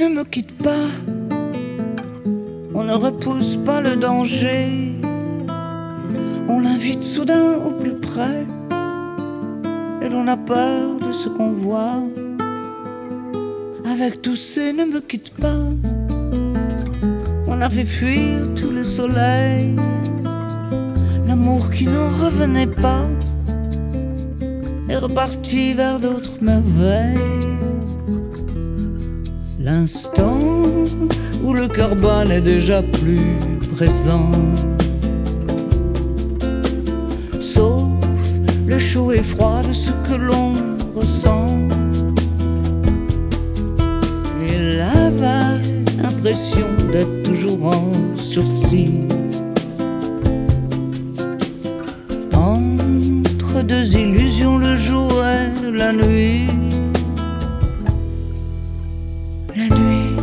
ne me quitte pas. On ne repousse pas le danger. On l'invite soudain au plus près. Et l'on a peur de ce qu'on voit. Avec tous ces ne me quitte pas. On a fait fuir tout le soleil. L'amour qui n'en revenait pas est reparti vers d'autres merveilles. L'instant où le cœur bat n'est déjà plus présent, sauf le chaud et froid de ce que l'on ressent, et la vague impression d'être toujours en sursis, entre deux illusions, le jour et la nuit. La nuit.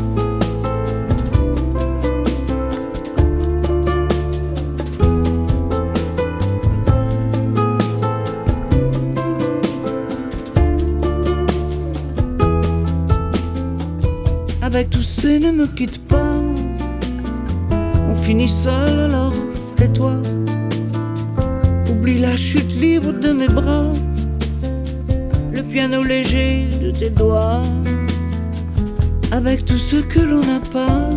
Avec tous ces ne me quitte pas. On finit seul, alors tais-toi. Oublie la chute libre de mes bras, le piano léger de tes doigts. Avec tout ce que l'on n'a pas,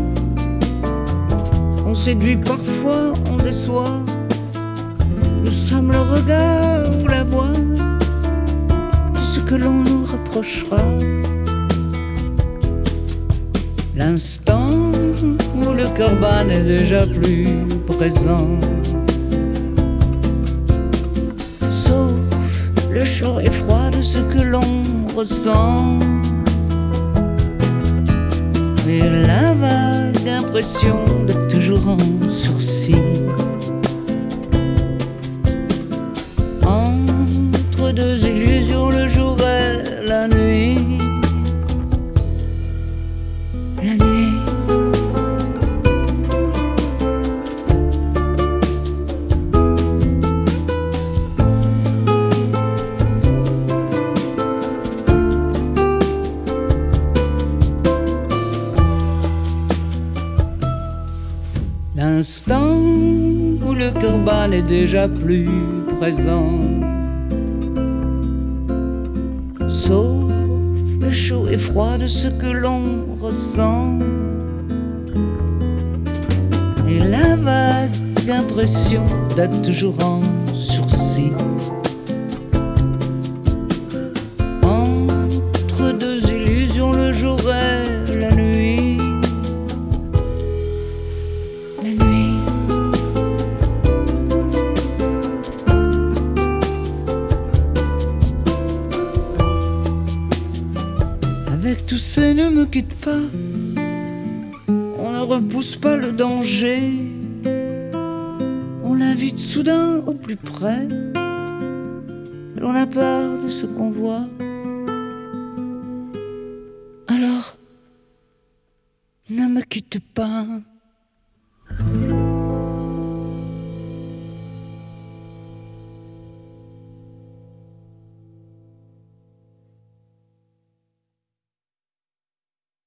on séduit parfois, on déçoit. Nous sommes le regard ou la voix de ce que l'on nous reprochera. L'instant où le cœur bat n'est déjà plus présent, sauf le chaud et froid de ce que l'on ressent, et la vague impression d'être toujours en sursis, entre deux illusions, le jour et la nuit. La nuit. L'instant où le cœur bat n'est déjà plus présent, sauf le chaud et froid de ce que l'on ressent, et la vague impression d'être toujours en sursis, entre deux illusions, le jour et la nuit. La nuit. Avec tous ces ne me quitte pas. On ne repousse pas le danger. On l'invite soudain au plus près. Et l'on a peur de ce qu'on voit. Alors, ne me quitte pas.